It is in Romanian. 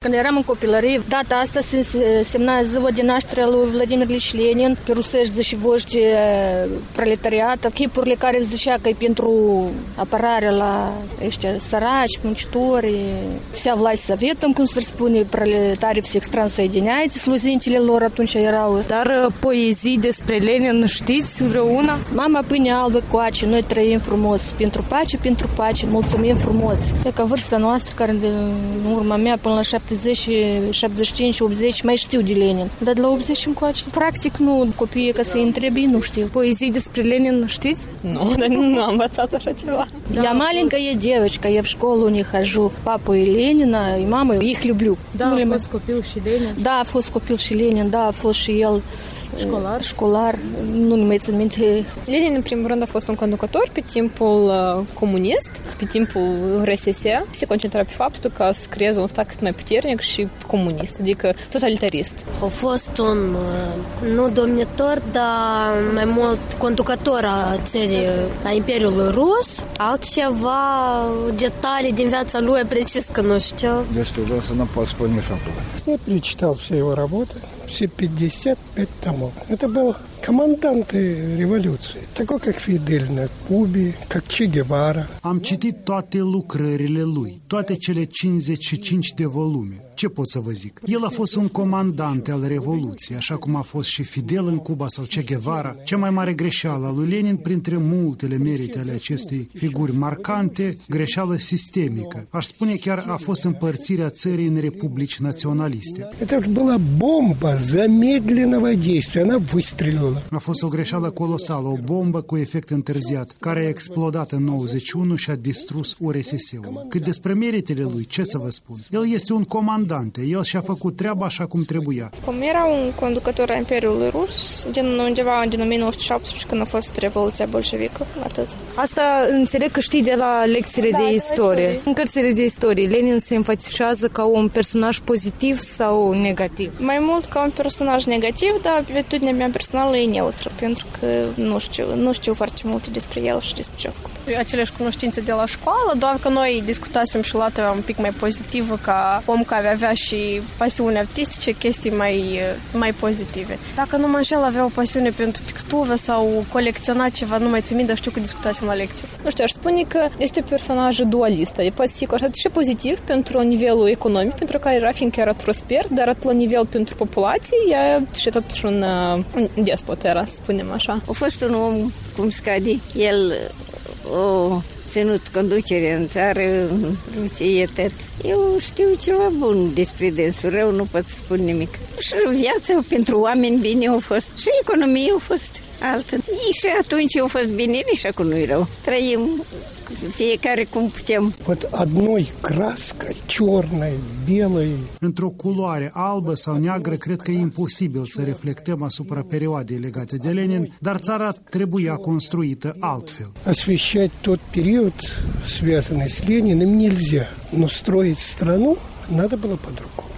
Când eram în copilărie, data asta se semna ziua de naștere a lui Vladimir Ilich Lenin, pe rusești zice voști proletariat, chipurile care zicea că e pentru apărarea la ăștia săraci, muncitori, vся власть советом, cum se spune, proletarii se extransăidineați, sluzintele lor atunci erau. Dar poezii despre Lenin știți vreuna? Mama pâine albă coace, noi trăim frumos, pentru pace, mulțumim frumos. E ca vârsta noastră, care în urma mea până la 70, 75, 80, mai știu de Lenin. Dar de la 80 încoace, practic nu, copiii ca să-i întrebi, nu știu. Poezii despre Lenin știți? Nu, dar nu am învățat așa ceva. Я маленькая девочка, я в школу не хожу. Папу и Ленина, и маму, их люблю. Da, a fost copil și Lenin. Da, a fost copil și Lenin, da, a fost și el școlar, nu mai țin minte. Lenin, în primul rând, a fost un conducător pe timpul comunist, pe timpul RSS. Se concentra pe faptul că să creeze un stat cât mai puternic și comunist, adică totalitarist. A fost un, nu domnitor, dar mai mult conducător a țării, a Imperiului Rus. Altceva, detalii din viața lui, precis că nu știu. Destul, dar să nu pot spune faptul. Я перечитал все его работы, все 55 томов. Это был комендант революции, такой как Фидель на Кубе, как Че Гевара. Am citit toate lucrările lui, toate cele 55 de volume. Ce pot să vă zic? El a fost un comandant al Revoluției, așa cum a fost și Fidel în Cuba sau Che Guevara. Cea mai mare greșeală a lui Lenin, printre multele merite ale acestei figuri marcante, greșeală sistemică. Aș spune chiar a fost împărțirea țării în republici naționaliste. Это была бомба замедленного действия, она выстрелила. A fost o greșeală colosală, o bombă cu efect întârziat, care a explodat în 91 și a distrus URSS-ul. Cât despre meritele lui, ce să vă spun? El este un comandant, el și-a făcut treaba așa cum trebuia. Cum era un conducător a Imperiului Rus, undeva din 1917, când a fost Revoluția Bolșevică, atât. Asta înțeleg că știi de la lecțiile de istorie. În cărțile de istorie, Lenin se înfățișează ca un personaj pozitiv sau negativ? Mai mult ca un personaj negativ, dar atitudinea mea personală e neutră, pentru că nu știu foarte multe despre el și despre ce a făcut. Aceleași cunoștințe de la școală, doar că noi discutasem și luată un pic mai pozitivă ca om care avea și pasiuni artistice, chestii mai pozitive. Dacă nu mă înșel, avea o pasiune pentru pictură sau colecționa ceva, nu mai țin minte, dar știu că discutasem la lecție. Nu știu, aș spune că este un personaj dualist, e poate sigur atât și pozitiv pentru nivelul economic, pentru care era fiindcă era prosper, dar atât la nivel pentru populație, ea și totuși un despot era, să spunem așa. A fost un om cum scade, el o ținut conducere în țară, Rusie, tot. Eu știu ceva bun despre dânsul, rău nu pot spune nimic. Și viața pentru oameni bine a fost, și economia a fost altă. Și atunci a fost bine, nici acum nu-i rău. Trăim fiecare cum putem. Вот одной краской, черной, белой. Într-o culoare albă sau neagră, cred că e imposibil să reflectăm asupra perioadei legate de Lenin, dar țara trebuia construită altfel. Освещать тот период, связанный с Лениным, нельзя. Но строить страну надо было по-другому.